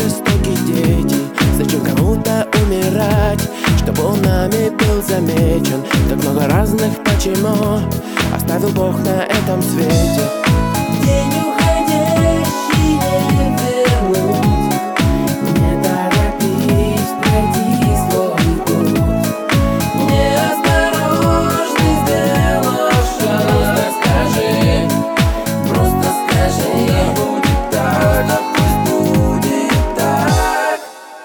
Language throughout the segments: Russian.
жестокие дети. Зачем кому-то умирать, чтобы он нами был замечен? Так много разных почему оставил Бог на этом свете. День уходящий не вернуть, не торопись, пройди свой путь. Неосторожный сделав шаг, просто скажи, да будет так, да пусть будет так.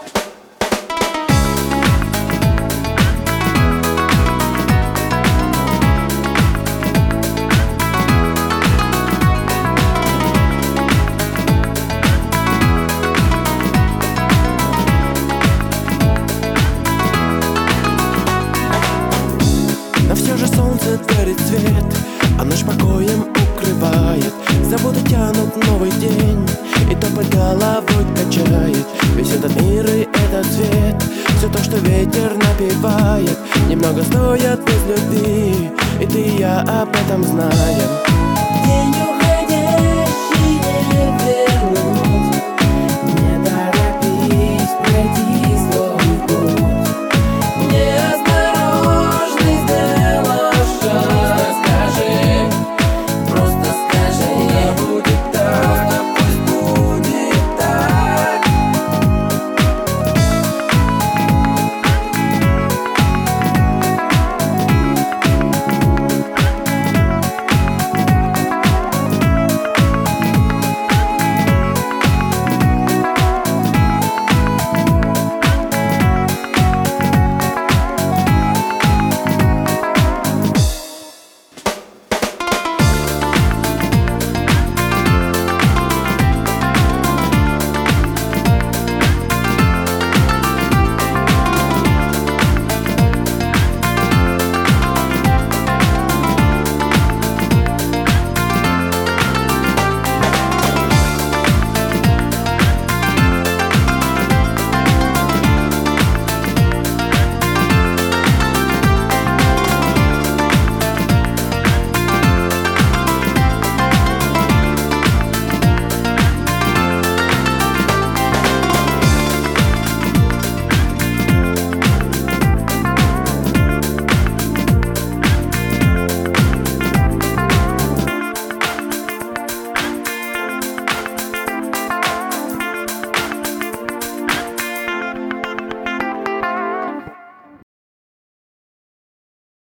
Но все же солнце дарит свет, а ночь покоем укрывает. Заботы тянут новый день, и топот головой качает. Весь этот мир и этот свет, все то, что ветер напевает, немного стоят без любви, и ты и я об этом знаем. День